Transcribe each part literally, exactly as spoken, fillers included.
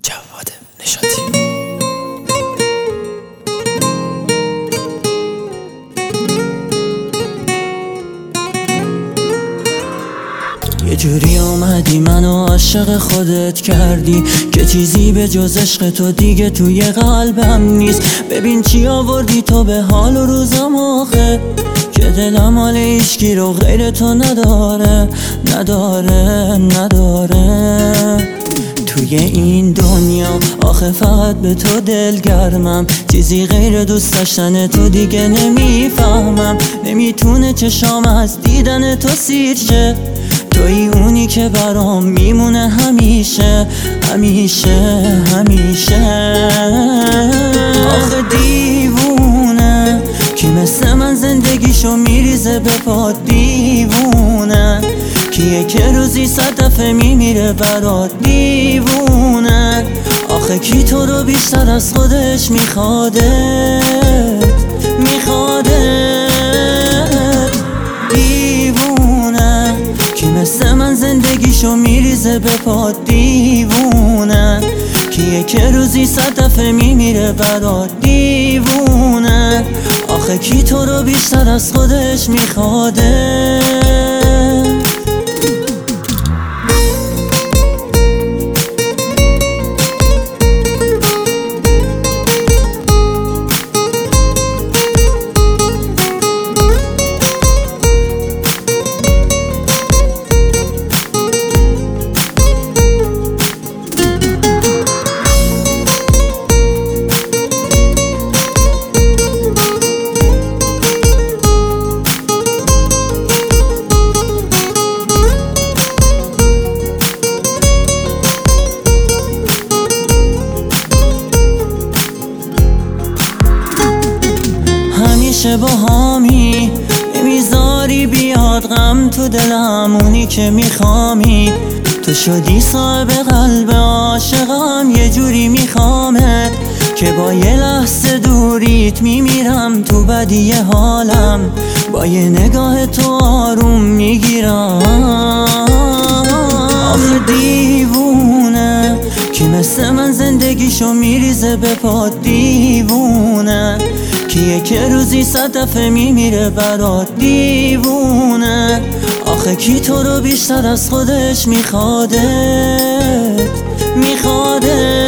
جواد نشاطی. یه جوری اومدی منو عاشق خودت کردی که چیزی به جز عشق تو دیگه توی قلبم نیست. ببین چی آوردی تو به حال و روزم آخه، که دلم حال هیچکی رو غیر تو نداره نداره نداره. توی این دنیا آخه فقط به تو دلگرمم، چیزی غیر دوست داشتن تو دیگه نمیفهمم. نمیتونه چشام از دیدن تو سیر شه، توی اونی که برام میمونه همیشه همیشه همیشه. آخه دیوونه کی مثل من زندگیشو میریزه به پا، دیوونه کیه که روزی صد دفعه میمیره برات، دیوونه آخه کی تو رو بیشتر از خودش میخواده میخواده. دیوونه کی مثل من زندگیشو میریزه به پا، دیوونه کیه که روزی صد دفعه میمیره برات، دیوونه آخه کی تو رو بیشتر از خودش میخواده. همیشه با همی نمیذاری بیاد غم تو دلم، اونی که میخوامی تو شدی صاحب قلب عاشقم. یه جوری میخوامت که با یه لحظه دوریت میمیرم تو بدی حالم، با یه نگاه تو آروم میگیرم. آخه دیوونه کی مثل من زندگیشو میریزه به پا، دیوونه کیه که روزی صد دفعه میمیره برات، دیوونه آخه کی تو رو بیشتر از خودش میخواده میخواده.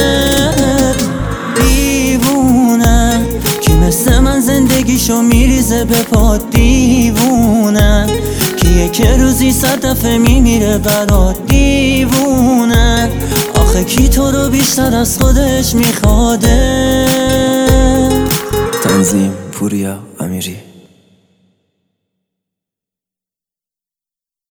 دیوونه کی مثل من زندگیشو میریزه به پا، دیوونه کیه که روزی صد دفعه میمیره برات، دیوونه آخه کی تو رو بیشتر از خودش میخواده. تنظیم پوریا امیری.